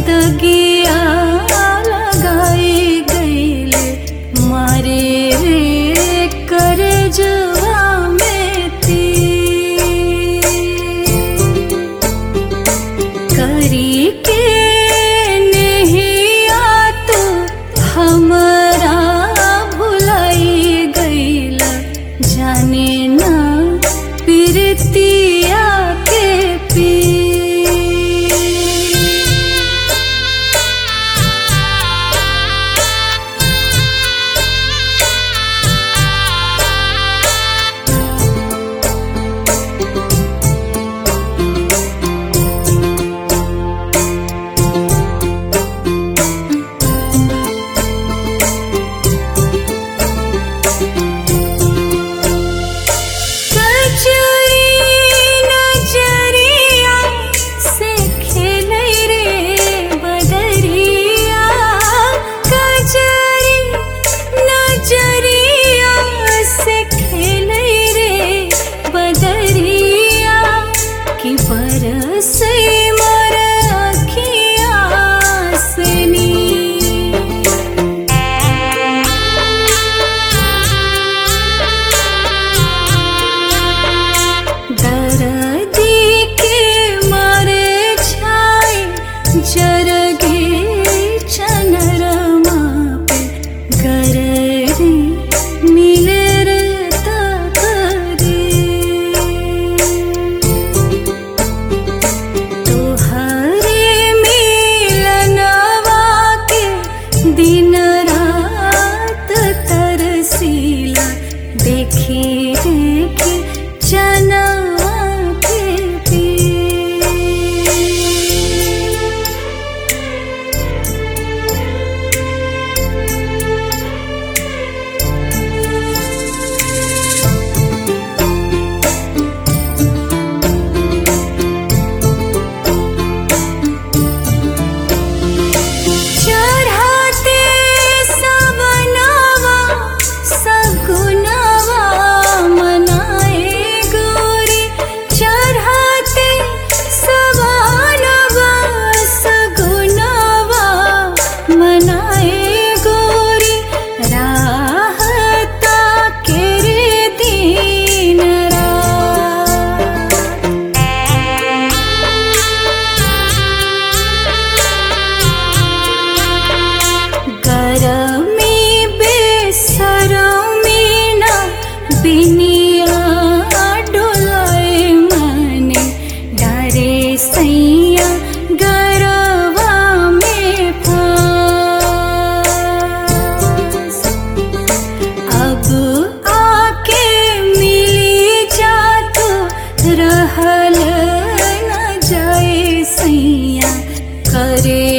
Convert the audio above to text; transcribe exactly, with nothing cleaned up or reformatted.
दगिया लगाई गईल मारे रे करजवा में तीर। करी के नहिया तो हमरा भुलाई गईल जाने ना प्रीतिया के पीर। दिन रात तरसीला देखी देखी चनवा के पीर। बिनिया डोलाए मने डारे सैया गरवा में फांस। अब आके मिली जात रहल न जाए सैया करे